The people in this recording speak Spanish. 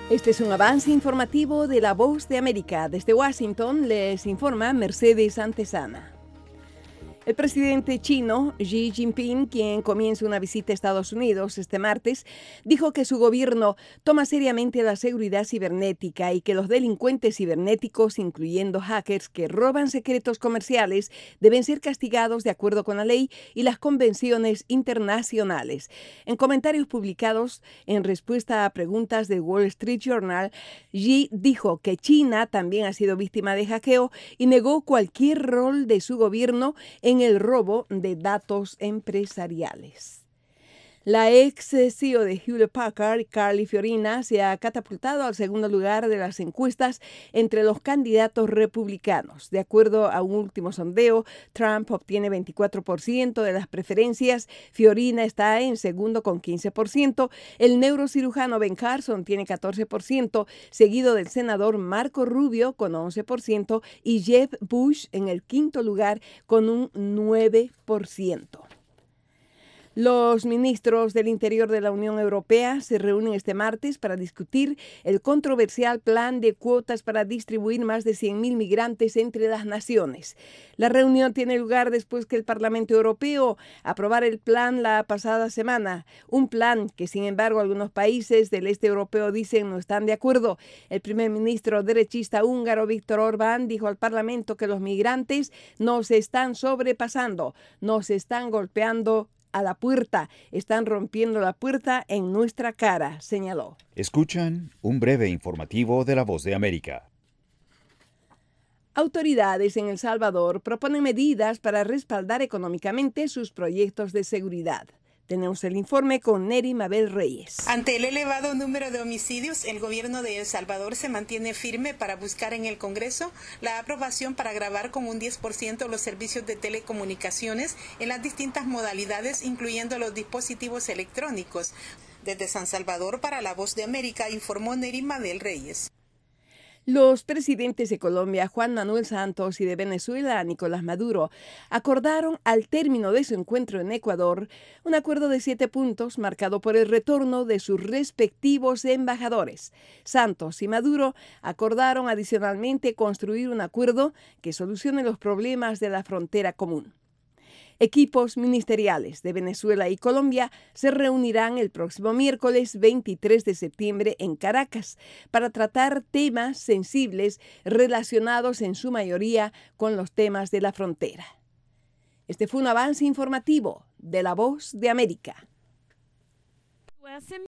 Este es un avance informativo de La Voz de América. Desde Washington les informa Mercedes Antesana. El presidente chino Xi Jinping, quien comienza una visita a Estados Unidos este martes, dijo que su gobierno toma seriamente la seguridad cibernética y que los delincuentes cibernéticos, incluyendo hackers que roban secretos comerciales, deben ser castigados de acuerdo con la ley y las convenciones internacionales. En comentarios publicados en respuesta a preguntas del Wall Street Journal, Xi dijo que China también ha sido víctima de hackeo y negó cualquier rol de su gobierno en el robo de datos empresariales. La ex CEO de Hewlett Packard, Carly Fiorina, se ha catapultado al segundo lugar de las encuestas entre los candidatos republicanos. De acuerdo a un último sondeo, Trump obtiene 24% de las preferencias, Fiorina está en segundo con 15%, el neurocirujano Ben Carson tiene 14%, seguido del senador Marco Rubio con 11% y Jeb Bush en el quinto lugar con un 9%. Los ministros del Interior de la Unión Europea se reúnen este martes para discutir el controversial plan de cuotas para distribuir más de 100.000 migrantes entre las naciones. La reunión tiene lugar después que el Parlamento Europeo aprobara el plan la pasada semana, un plan que, sin embargo, algunos países del este europeo dicen no están de acuerdo. El primer ministro derechista húngaro Viktor Orbán dijo al Parlamento que los migrantes nos están sobrepasando, nos están golpeando a la puerta, están rompiendo la puerta en nuestra cara, señaló. Escuchan un breve informativo de La Voz de América. Autoridades en El Salvador proponen medidas para respaldar económicamente sus proyectos de seguridad. Tenemos el informe con Neri Mabel Reyes. Ante el elevado número de homicidios, el gobierno de El Salvador se mantiene firme para buscar en el Congreso la aprobación para gravar con un 10% los servicios de telecomunicaciones en las distintas modalidades, incluyendo los dispositivos electrónicos. Desde San Salvador, para La Voz de América, informó Neri Mabel Reyes. Los presidentes de Colombia, Juan Manuel Santos, y de Venezuela, Nicolás Maduro, acordaron al término de su encuentro en Ecuador un acuerdo de 7 puntos marcado por el retorno de sus respectivos embajadores. Santos y Maduro acordaron adicionalmente construir un acuerdo que solucione los problemas de la frontera común. Equipos ministeriales de Venezuela y Colombia se reunirán el próximo miércoles 23 de septiembre en Caracas para tratar temas sensibles relacionados en su mayoría con los temas de la frontera. Este fue un avance informativo de La Voz de América.